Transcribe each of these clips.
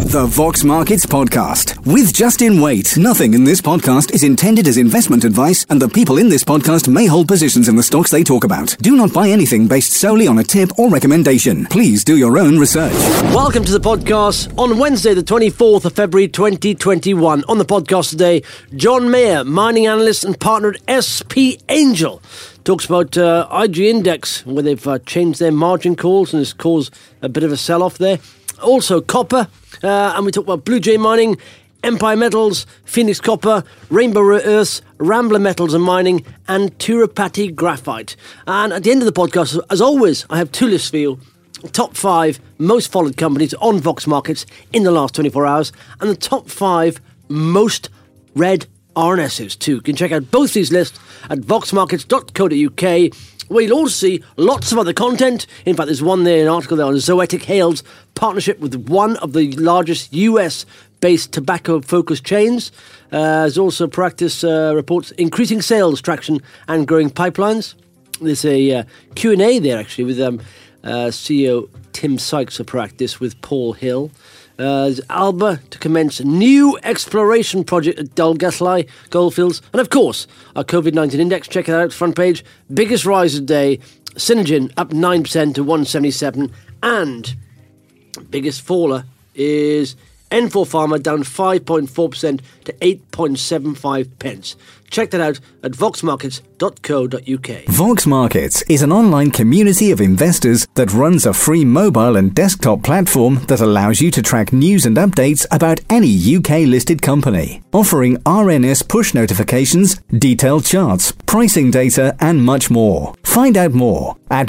The Vox Markets Podcast with Justin Waite. Nothing in this podcast is intended as investment advice, and the people in this podcast may hold positions in the stocks they talk about. Do not buy anything based solely on a tip or recommendation. Please do your own research. Welcome to the podcast on Wednesday, the 24th of February 2021. On the podcast today, John Mayer, mining analyst and partner at SP Angel, talks about IG Index, where they've changed their margin calls and it's caused a bit of a sell-off there. Also copper, and we talk about Blue Jay Mining, Empire Metals, Phoenix Copper, Rainbow Rare Earths, Rambler Metals and Mining, and Tirupati Graphite. And at the end of the podcast, as always, I have two lists for you. Top 5 most followed companies on Vox Markets in the last 24 hours, and the top 5 most read RNSs too. You can check out both these lists at voxmarkets.co.uk, where you'll also see lots of other content. In fact, there's one there, an article there on Zoetic Hale's partnership with one of the largest US-based tobacco-focused chains. There's also Practice reports increasing sales traction and growing pipelines. There's a Q&A there, actually, with CEO Tim Sykes of Practice with Paul Hill. There's Alba to commence new exploration project at Dalgasly Goldfields. And of course, our COVID-19 index, check it out, front page. Biggest rise of the day, Synergen up 9% to 177. And biggest faller is N4 Pharma down 5.4% to 8.75 pence. Check that out at voxmarkets.co.uk. Vox Markets is an online community of investors that runs a free mobile and desktop platform that allows you to track news and updates about any UK-listed company, offering RNS push notifications, detailed charts, pricing data, and much more. Find out more at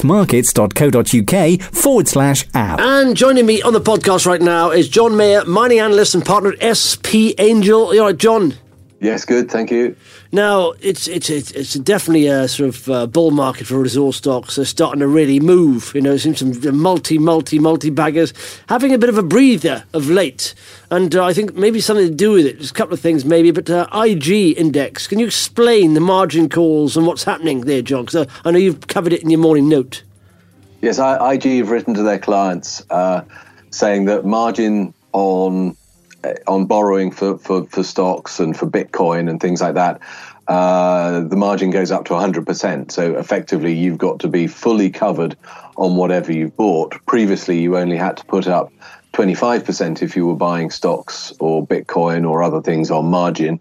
voxmarkets.co.uk/app. And joining me on the podcast right now is John Mayer, mining analyst and partner at SP Angel. You all right, John? Yes, good, thank you. Now, it's definitely a sort of bull market for resource stocks. They're starting to really move. You know, it seems some multi-baggers having a bit of a breather of late. And I think maybe something to do with it. There's a couple of things maybe, but IG Index, can you explain the margin calls and what's happening there, John? Because I know you've covered it in your morning note. Yes, IG have written to their clients saying that margin on borrowing for stocks and for Bitcoin and things like that, the margin goes up to 100%. So effectively, you've got to be fully covered on whatever you've bought. Previously, you only had to put up 25% if you were buying stocks or Bitcoin or other things on margin.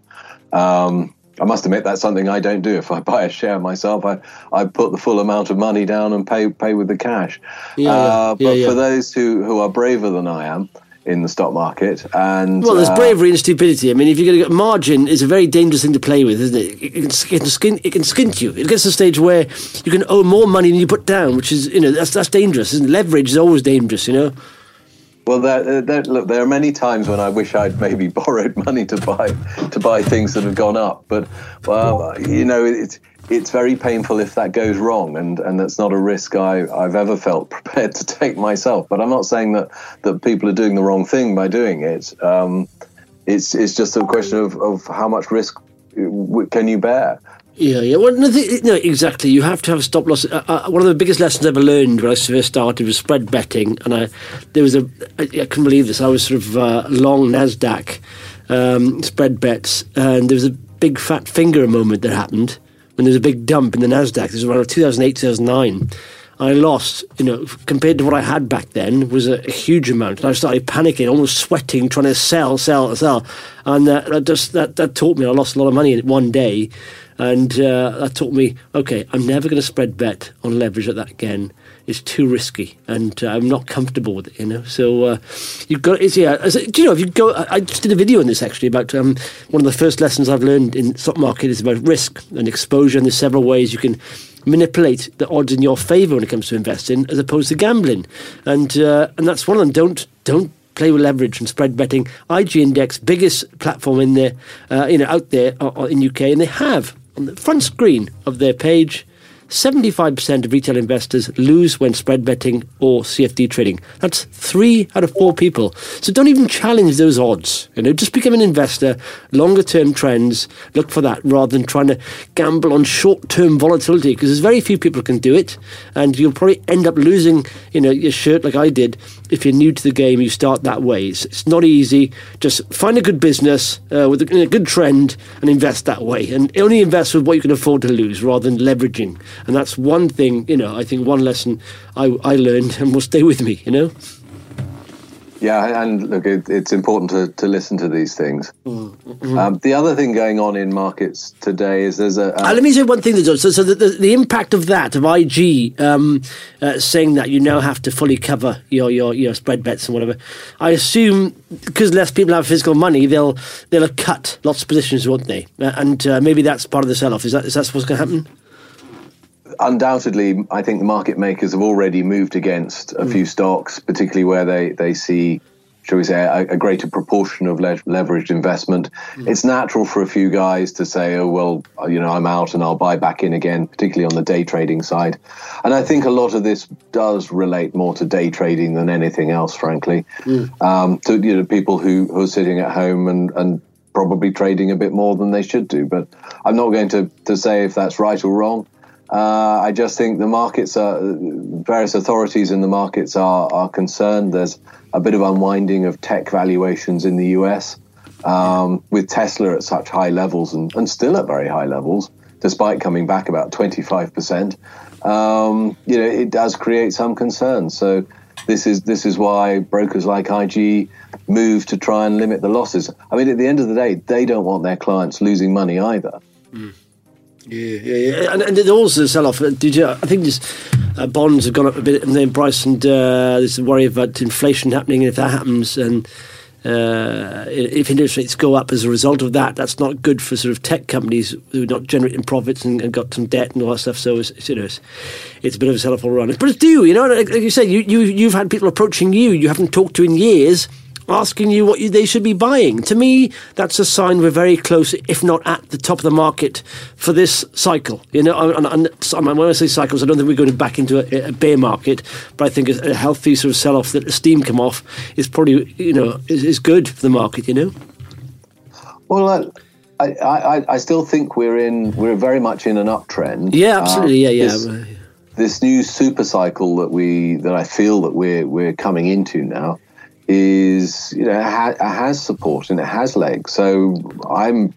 I must admit that's something I don't do. If I buy a share myself, I put the full amount of money down and pay with the cash. But for those who are braver than I am in the stock market, and well, there's bravery and stupidity. I mean, if you're going to get margin, it's a very dangerous thing to play with, isn't it? It can skint you. It gets to the stage where you can owe more money than you put down, which is, you know, that's dangerous. Isn't it? Leverage is always dangerous, you know. Well, look, there are many times when I wish I'd maybe borrowed money to buy things that have gone up, but you know, it's very painful if that goes wrong, and that's not a risk I've ever felt prepared to take myself. But I'm not saying that people are doing the wrong thing by doing it. It's just a question of how much risk can you bear. Yeah. Well, no, exactly. You have to have a stop loss. One of the biggest lessons I ever learned when I first started was spread betting, and I couldn't believe this. I was sort of long Nasdaq spread bets, and there was a big fat finger moment that happened when there was a big dump in the Nasdaq. This was around 2008, 2009. I lost, you know, compared to what I had back then, was a huge amount. And I started panicking, almost sweating, trying to sell. And that taught me I lost a lot of money in one day. And that taught me, okay, I'm never going to spread bet on leverage like that again. It's too risky, and I'm not comfortable with it, you know. So you've got, do you know, if you go, I just did a video on this actually about one of the first lessons I've learned in the stock market is about risk and exposure, and there's several ways you can manipulate the odds in your favour when it comes to investing, as opposed to gambling, and that's one of them. Don't play with leverage and spread betting. IG Index, biggest platform in there, out there in UK, and they have on the front screen of their page, 75% of retail investors lose when spread betting or CFD trading. That's 3 out of 4 people. So don't even challenge those odds. You know, just become an investor, longer term trends, look for that rather than trying to gamble on short term volatility, because there's very few people who can do it, and you'll probably end up losing, you know, your shirt like I did if you're new to the game, you start that way. It's not easy. Just find a good business with a good trend and invest that way. And only invest with what you can afford to lose rather than leveraging. And that's one thing, I think one lesson I learned and will stay with me, Yeah, and look, it's important to listen to these things. Mm-hmm. The other thing going on in markets today is there's a... let me say one thing. So the impact of that, of IG saying that you now have to fully cover your spread bets and whatever, I assume because less people have physical money, they'll cut lots of positions, won't they? And maybe that's part of the sell-off. Is that what's going to happen? Undoubtedly, I think the market makers have already moved against a few stocks, particularly where they see, shall we say, a greater proportion of leveraged investment. It's natural for a few guys to say, oh, well, I'm out and I'll buy back in again, particularly on the day trading side. And I think a lot of this does relate more to day trading than anything else, frankly, to people who are sitting at home and probably trading a bit more than they should do. But I'm not going to say if that's right or wrong. I just think the markets various authorities in the markets are concerned. There's a bit of unwinding of tech valuations in the US, with Tesla at such high levels and still at very high levels, despite coming back about 25%. It does create some concern. So this is why brokers like IG move to try and limit the losses. I mean, at the end of the day, they don't want their clients losing money either. Yeah. And also the sell-off. I think this bonds have gone up a bit in price, and there's a worry about inflation happening. And if that happens, and if interest rates go up as a result of that, that's not good for sort of tech companies who are not generating profits and got some debt and all that stuff. So it's a bit of a sell-off all around. But it's due, like you said, you've had people approaching you haven't talked to in years, asking you what they should be buying. To me, that's a sign we're very close, if not at the top of the market for this cycle. And when I say cycles, I don't think we're going back into a bear market, but I think a healthy sort of sell-off that the steam come off is probably, is good for the market, Well, I still think we're very much in an uptrend. Yeah, absolutely. This new super cycle that I feel that we're coming into now is, has support and it has legs. So I'm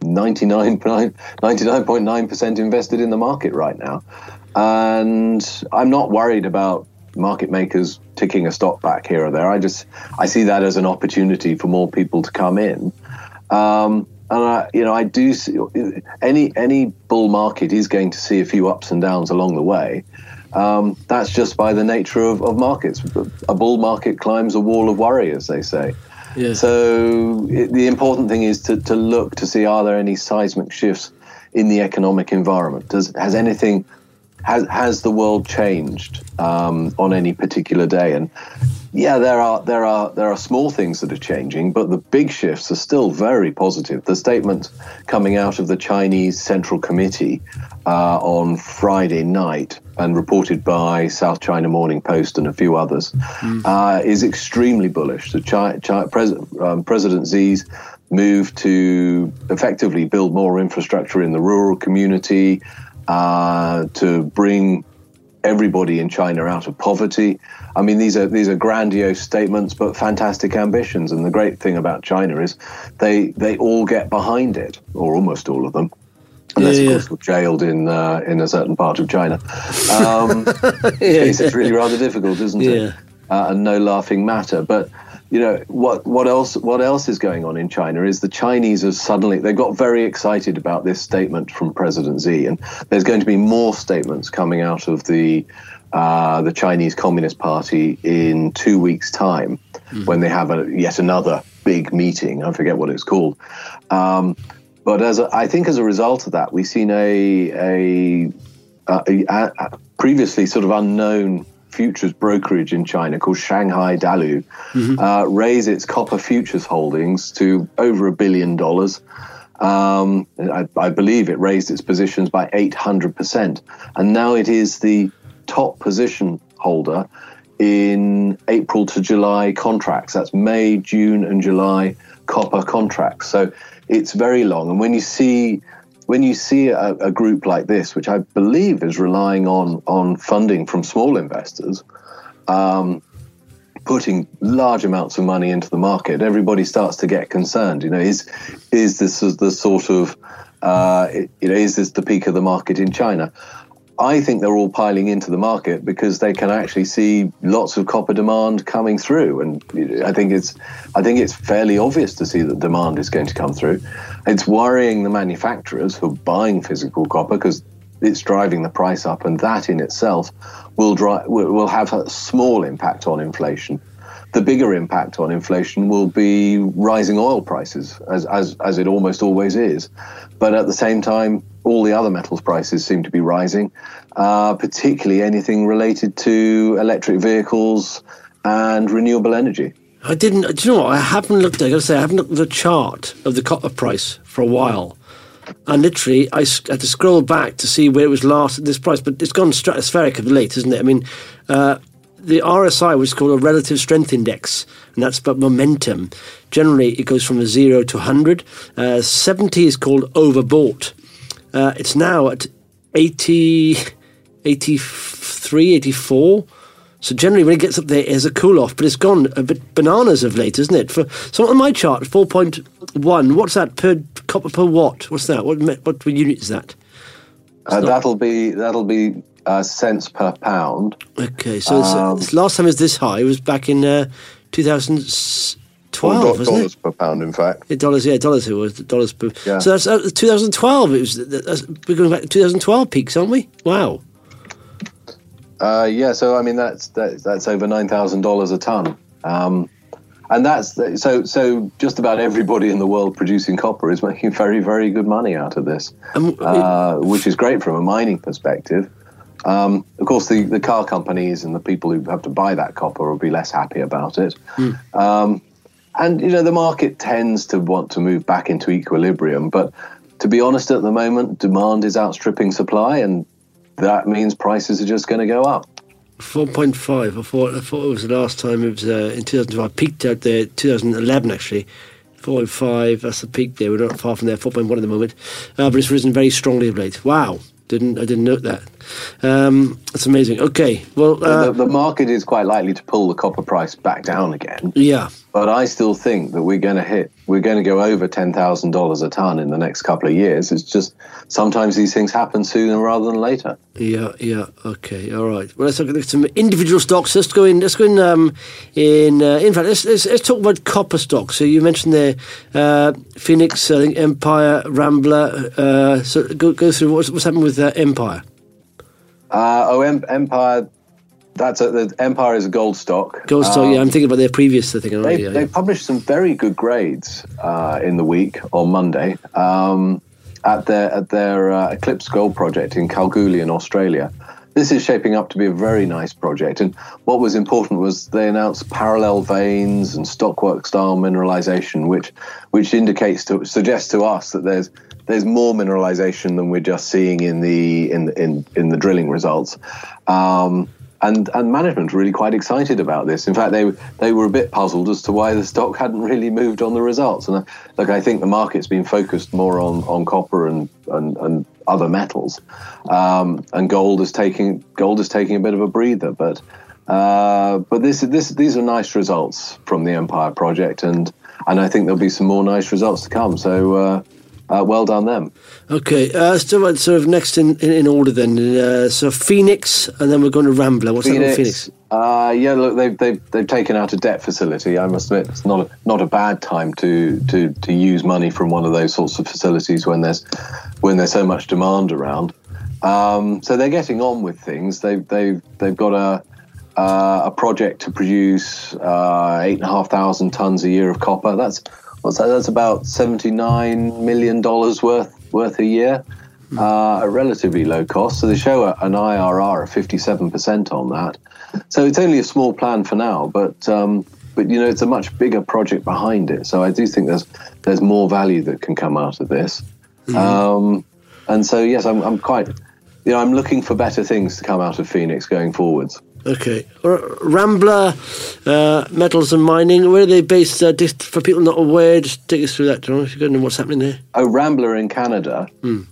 99.9% invested in the market right now. And I'm not worried about market makers ticking a stock back here or there. I see that as an opportunity for more people to come in. And I do see any bull market is going to see a few ups and downs along the way. That's just by the nature of markets. A bull market climbs a wall of worry, as they say. Yeah. So the important thing is to look to see, are there any seismic shifts in the economic environment? Has the world changed on any particular day? And yeah, there are small things that are changing, but the big shifts are still very positive. The statement coming out of the Chinese Central Committee on Friday night and reported by South China Morning Post and a few others is extremely bullish. So President Xi's move to effectively build more infrastructure in the rural community, to bring everybody in China out of poverty. I mean, these are grandiose statements, but fantastic ambitions. And the great thing about China is they all get behind it, or almost all of them, unless of course we're jailed in a certain part of China. It's really rather difficult, isn't it? And no laughing matter. But what else is going on in China is the Chinese they've got very excited about this statement from President Xi, and there's going to be more statements coming out of the Chinese Communist Party in 2 weeks' time, when they have yet another big meeting. I forget what it's called. But I think as a result of that, we've seen a previously sort of unknown futures brokerage in China called Shanghai Dalu raise its copper futures holdings to over $1 billion. I believe it raised its positions by 800%. And now it is the top position holder in April to July contracts. That's May, June and July copper contracts. So it's very long. And when you see a group like this, which I believe is relying on funding from small investors, putting large amounts of money into the market, everybody starts to get concerned. Is this the sort of is this the peak of the market in China? I think they're all piling into the market because they can actually see lots of copper demand coming through, and I think it's fairly obvious to see that demand is going to come through. It's worrying the manufacturers who are buying physical copper because it's driving the price up, and that in itself will have a small impact on inflation. The bigger impact on inflation will be rising oil prices, as it almost always is. But at the same time, all the other metals prices seem to be rising, particularly anything related to electric vehicles and renewable energy. Do you know what? I haven't looked at the chart of the copper price for a while. And literally, I had to scroll back to see where it was last at this price, but it's gone stratospheric of late, isn't it? I mean, the RSI, which is called a relative strength index, and that's about momentum. Generally, it goes from 0 to 100. 70 is called overbought. It's now at 80, 83, 84. So generally, when it gets up there, it's a cool-off, but it's gone a bit bananas of late, isn't it? So on my chart, 4.1, what's that per copper per watt? What's that? What unit is that? That'll be cents per pound. Okay, so last time it was this high. It was back in 2012, wasn't it? Dollars per pound, in fact. Dollars. It was dollars per. Yeah. So that's 2012. We're going back to 2012 peaks, aren't we? Wow. So I mean that's over $9,000 a ton, and that's so just about everybody in the world producing copper is making very, very good money out of this, which is great from a mining perspective. Of course, the car companies and the people who have to buy that copper will be less happy about it. And the market tends to want to move back into equilibrium, but to be honest, at the moment, demand is outstripping supply, and that means prices are just going to go up. 4.5. I thought it was the last time it was in 2012. Peaked out there 2011 actually. 4.5. That's the peak there. We're not far from there. 4.1 at the moment, but it's risen very strongly of late. Wow. I didn't note that. That's amazing. Okay, well, the market is quite likely to pull the copper price back down again. Yeah, but I still think that we're going to go over $10,000 a ton in the next couple of years. It's just sometimes these things happen sooner rather than later. Yeah. Okay, all right. Well, let's look at some individual stocks. Let's go in. In fact, let's talk about copper stocks. So you mentioned there, Phoenix, I think Empire, Rambler. So go through what's happened with Empire. Empire. The Empire is a gold stock. Gold stock, yeah. I'm thinking about their previous thing. They published some very good grades in the week on Monday at their Eclipse Gold project in Kalgoorlie in Australia. This is shaping up to be a very nice project, and what was important was they announced parallel veins and stockwork style mineralization, which suggests to us that there's more mineralization than we're just seeing in the drilling results. And management are really quite excited about this. In fact, they were a bit puzzled as to why the stock hadn't really moved on the results. And I think the market's been focused more on copper and other metals, and gold is taking a bit of a breather. But these are nice results from the Empire project, and I think there'll be some more nice results to come. So. Well done them. Okay, still sort of next in order then. So Phoenix, and then we're going to Rambler. What's happening with Phoenix? Look, they've taken out a debt facility. I must admit, it's not a bad time to use money from one of those sorts of facilities when there's so much demand around. So they're getting on with things. They've got a project to produce 8,500 tons a year of copper. That's about $79 million worth a year, at relatively low cost. So they show an IRR of 57% on that. So it's only a small plan for now, but it's a much bigger project behind it. So I do think there's more value that can come out of this. Mm-hmm. And so yes, I'm quite, I'm looking for better things to come out of Phoenix going forwards. Okay. Rambler, Metals and Mining, where are they based? Just for people not aware, just take us through that, John, if you don't know what's happening there. Rambler in Canada.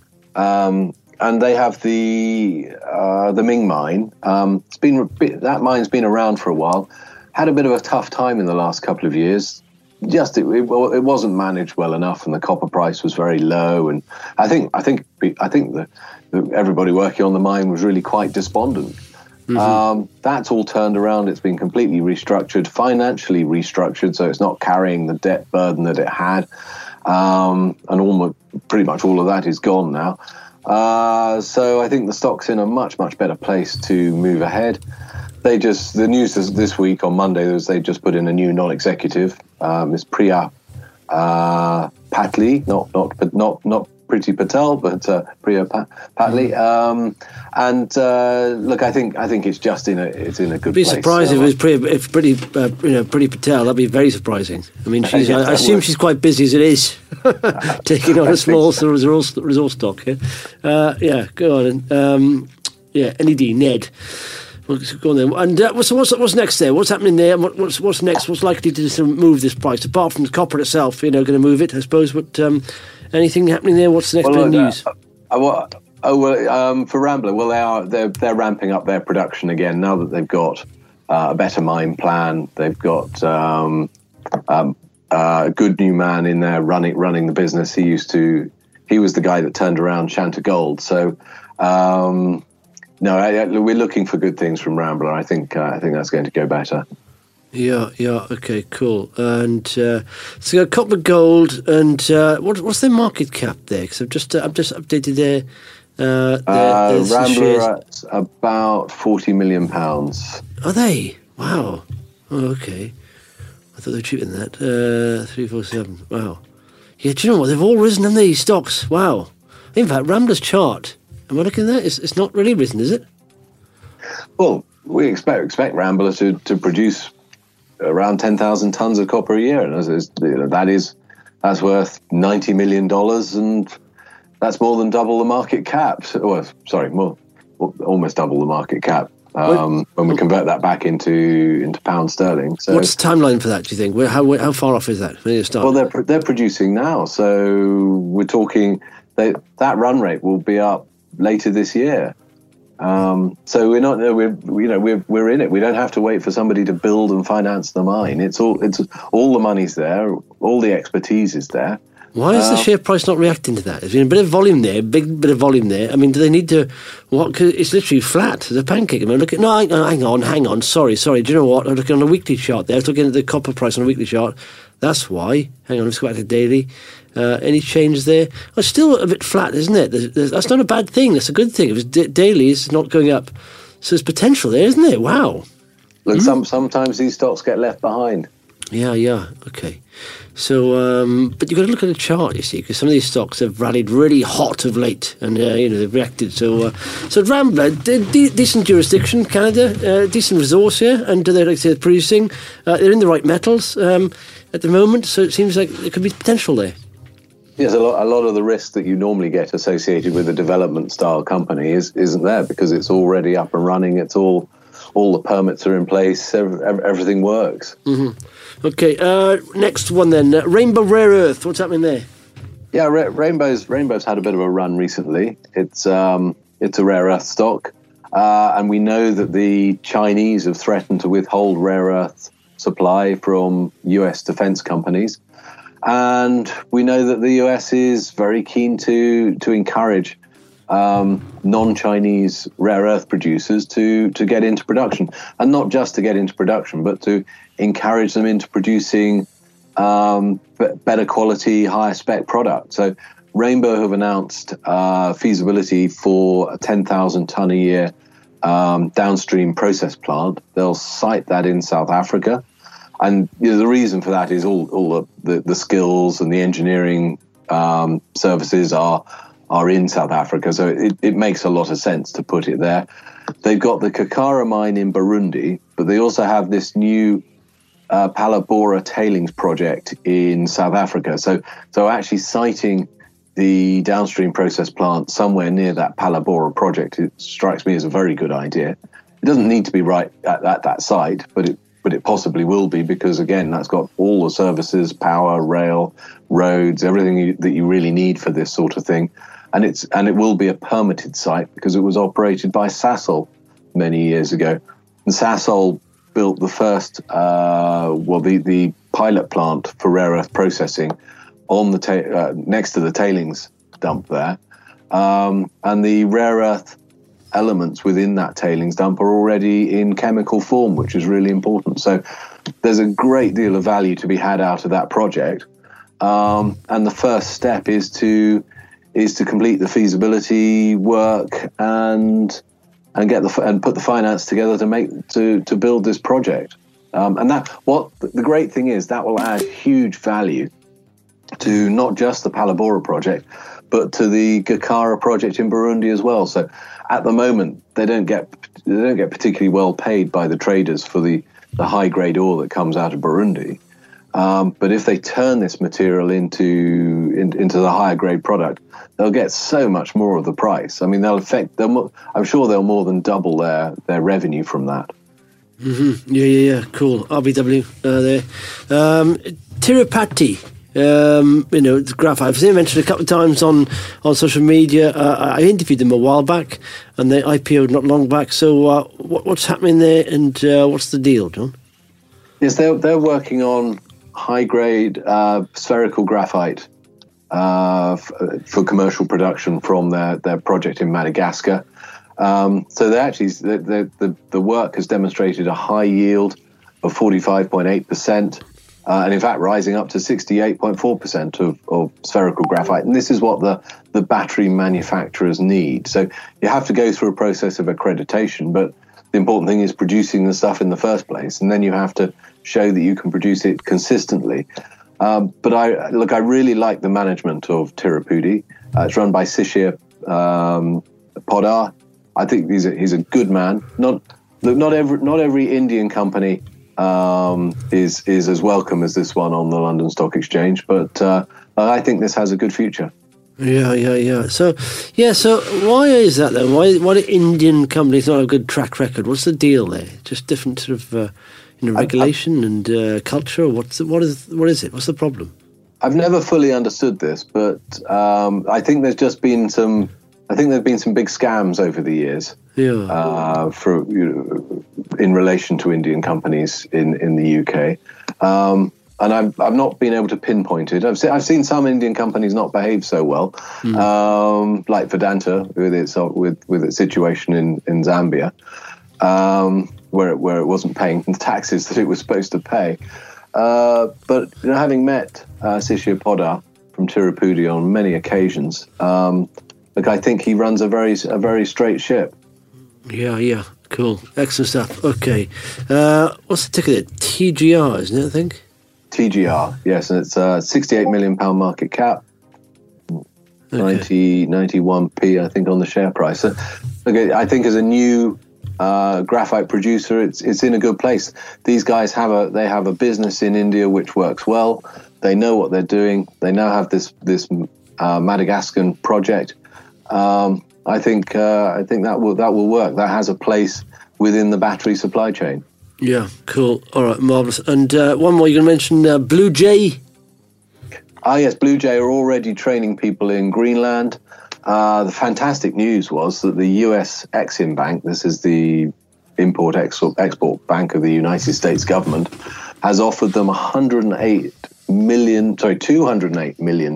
And they have the Ming mine. That mine's been around for a while. had a bit of a tough time in the last couple of years. Just it wasn't managed well enough, and the copper price was very low. And I think that everybody working on the mine was really quite despondent. That's all turned around. It's been completely restructured, financially restructured, so it's not carrying the debt burden that it had. And pretty much all of that is gone now. So I think the stock's in a much, much better place to move ahead. The news this week on Monday was they just put in a new non-executive, Ms. Priya Patli, not Priti Patel, but Priya Patli. Look, I think it's just in a good place. Be surprised if it was Priti Patel. That'd be very surprising. I mean, I assume she's quite busy as it is, taking on a small resource stock. Yeah, go on. NED. Go on then. And what's next there? What's happening there? What's next? What's likely to move this price apart from the copper itself? Going to move it, I suppose. But anything happening there? What's the next bit of news? For Rambler, they're ramping up their production again now that they've got a better mine plan. They've got a good new man in there running the business. He was the guy that turned around Shanta Gold. So. We're looking for good things from Rambler. I think that's going to go better. Yeah. Okay, cool. And so you got copper, gold, and what's their market cap there? Because I've just updated their Rambler shares. at about £40 million. Are they? Wow. Oh, okay. I thought they were cheaper than that. 347. Wow. Yeah. Do you know what? They've all risen in these stocks. Wow. In fact, Rambler's chart. Am I looking at that? It's not really risen, is it? Well, we expect Rambler to produce around 10,000 tons of copper a year, and that's worth $90 million, and that's more than double the market cap. Almost double the market cap when we convert that back into pound sterling. So, what's the timeline for that? Do you think? How far off is that? When you start? Well, they're producing now, so we're talking that run rate will be up later this year. So we're in it. We don't have to wait for somebody to build and finance the mine. It's all the money's there, all the expertise is there. Why is the share price not reacting to that? There's been a bit of volume there, big bit of volume there. I mean, do they need to? What? Cause it's literally flat as a pancake. I mean, hang on. Sorry. Do you know what? I'm looking on a weekly chart there. I was looking at the copper price on a weekly chart. That's why. Hang on, let's go back to daily. Any change there? It's still a bit flat, isn't it? That's not a bad thing. That's a good thing. If it's daily, it's not going up. So there's potential there, isn't there? Wow. Look, sometimes these stocks get left behind. Yeah. Okay. So, but you've got to look at the chart, you see, because some of these stocks have rallied really hot of late, and they've reacted. So Rambler, decent jurisdiction, Canada, decent resource here, and they're producing. They're in the right metals at the moment, so it seems like there could be potential there. Yes, a lot of the risk that you normally get associated with a development style company isn't there because it's already up and running. It's all the permits are in place. Everything works. Mm-hmm. Okay, next one then. Rainbow Rare Earth. What's happening there? Yeah, Rainbow's had a bit of a run recently. It's a rare earth stock, and we know that the Chinese have threatened to withhold rare earth supply from US defense companies. And we know that the US is very keen to encourage non-Chinese rare earth producers to get into production, and not just to get into production, but to encourage them into producing better quality, higher spec product. So Rainbow have announced feasibility for a 10,000 ton a year downstream process plant. They'll site that in South Africa. And the reason for that is all the skills and the engineering services are in South Africa, so it makes a lot of sense to put it there. They've got the Kakara mine in Burundi, but they also have this new Palabora tailings project in South Africa. So actually siting the downstream process plant somewhere near that Palabora project, it strikes me as a very good idea. It doesn't need to be right at that site, but it possibly will be, because again, that's got all the services, power, rail, roads, everything that you really need for this sort of thing. And it will be a permitted site because it was operated by Sasol many years ago. And Sasol built the first, the pilot plant for rare earth processing on the next to the tailings dump there, and the rare earth elements within that tailings dump are already in chemical form, which is really important. So there's a great deal of value to be had out of that project, and the first step is to complete the feasibility work and get put the finance together to build this project. And the great thing is that will add huge value to not just the Palabora project, but to the Gakara project in Burundi as well. So at the moment, they don't get particularly well paid by the traders for the high grade ore that comes out of Burundi. But if they turn this material into the higher grade product, they'll get so much more of the price. I mean, I'm sure they'll more than double their revenue from that. Mm-hmm. Yeah. Cool. RBW there. Tirupati. It's graphite. I've seen it mentioned a couple of times on social media. I interviewed them a while back, and they IPO'd not long back. So what's happening there, and what's the deal, John? Yes, they're working on high-grade spherical graphite for commercial production from their project in Madagascar. So the work has demonstrated a high yield of 45.8%, and in fact rising up to 68.4% of spherical graphite. And this is what the battery manufacturers need. So you have to go through a process of accreditation, but the important thing is producing the stuff in the first place, and then you have to show that you can produce it consistently. But I really like the management of Tirupati. It's run by Sishir Podar. I think he's a good man. Not every Indian company is as welcome as this one on the London Stock Exchange, but I think this has a good future. Yeah. So why is that then? Why do Indian companies not have a good track record? What's the deal there? Just different sort of regulation and culture? What is it? What's the problem? I've never fully understood this, but I think there's been some big scams over the years. Yeah. In relation to Indian companies in the UK. And I've not been able to pinpoint it. I've seen some Indian companies not behave so well, like Vedanta with its situation in Zambia, where it wasn't paying the taxes that it was supposed to pay. But having met Sishir Podar from Tirupati on many occasions, I think he runs a very straight ship. Yeah. Cool. Excellent stuff. Okay. What's the ticker there? TGR, isn't it, I think? TGR, yes, and it's a £68 million market cap, 91p, I think, on the share price. So, I think as a new graphite producer, it's in a good place. These guys have a business in India which works well. They know what they're doing. They now have this Madagascar project. I think that will work. That has a place within the battery supply chain. Yeah, cool. All right, marvellous. And one more, you're going to mention Blue Jay? Yes, Blue Jay are already training people in Greenland. The fantastic news was that the US Exim Bank, this is the import-export bank of the United States government, has offered them $208 million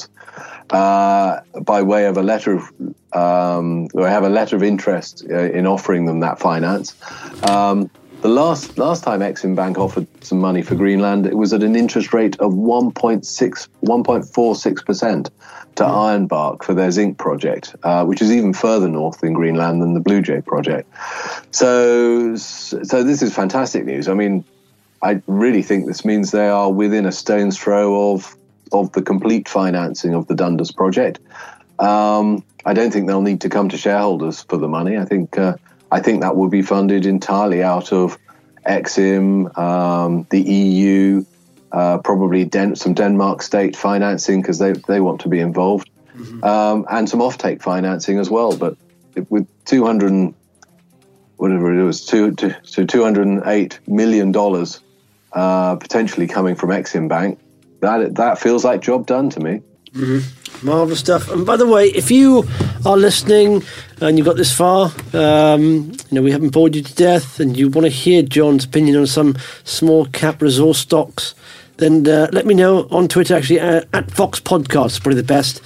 by way of a letter of, or have a letter of interest in offering them that finance. The last time Exim Bank offered some money for Greenland, it was at an interest rate of 1.46% to Ironbark for their zinc project, which is even further north in Greenland than the Blue Jay project. So this is fantastic news. I mean, I really think this means they are within a stone's throw of the complete financing of the Dundas project. I don't think they'll need to come to shareholders for the money. I think that will be funded entirely out of Exim, the EU, probably some Denmark state financing because they want to be involved, and some offtake financing as well. But with $208 million potentially coming from Exim Bank, that feels like job done to me. Marvellous stuff. And by the way, if you are listening and you've got this far, we haven't bored you to death and you want to hear John's opinion on some small cap resource stocks, then let me know on Twitter, actually, at Fox Podcast, probably the best.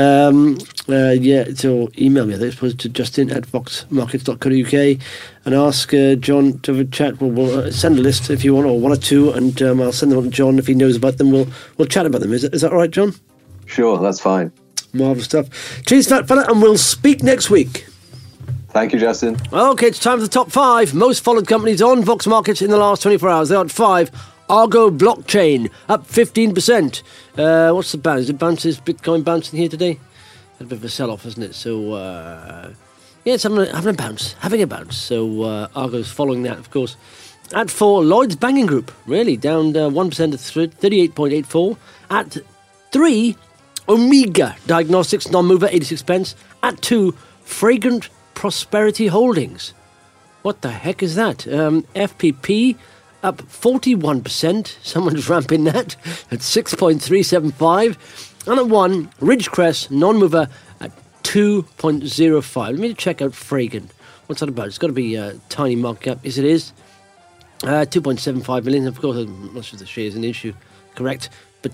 So email me, I suppose, to justin@foxmarkets.co.uk and ask John to have a chat. We'll send a list if you want, or one or two, and I'll send them on to John. If he knows about them, we'll chat about them. Is that all right, John? Sure, that's fine. Marvellous stuff. Cheers, fat fella, and we'll speak next week. Thank you, Justin. Okay, it's time for the top 5 most followed companies on Vox Markets in the last 24 hours. They are at 5. Argo Blockchain, up 15%. What's the bounce? Is Bitcoin bouncing here today? A bit of a sell-off, isn't it? So, it's having a bounce. So, Argo's following that, of course. At 4, Lloyds Banking Group, really, down 1% to 38.84. At 3, Omega Diagnostics, non-mover, 86p. At 2, Fragrant Prosperity Holdings. What the heck is that? FPP, up 41%. Someone's ramping that at 6.375. And at 1, Ridgecrest, non-mover, at 2.05. Let me check out Fragrant. What's that about? It's got to be a tiny market cap. Yes, it is. 2.75 million. Of course, I'm not sure the share is an issue. Correct. But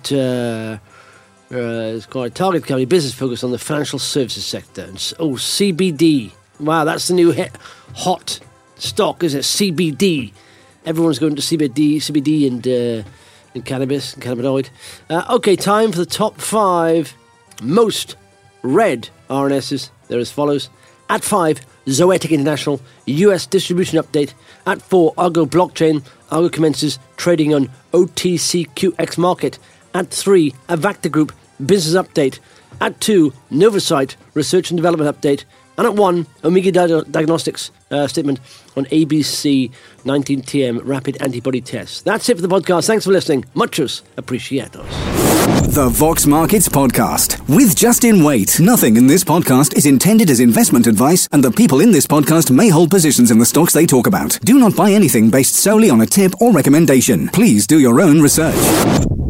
it's quite a target company, business focused on the financial services sector. And, CBD. Wow, that's the new hot stock, isn't it? CBD. Everyone's going to CBD and cannabis and cannabinoid. Okay, time for the top 5 most read RNSs. They're as follows. At 5, Zoetic International, US distribution update. At 4, Argo Blockchain. Argo commences trading on OTCQX market. At 3, Avacta Group, business update. At 2, Novocyte, research and development update. And at 1, Omega Diagnostics statement on ABC 19TM rapid antibody tests. That's it for the podcast. Thanks for listening. Muchos appreciados. The Vox Markets Podcast with Justin Waite. Nothing in this podcast is intended as investment advice, and the people in this podcast may hold positions in the stocks they talk about. Do not buy anything based solely on a tip or recommendation. Please do your own research.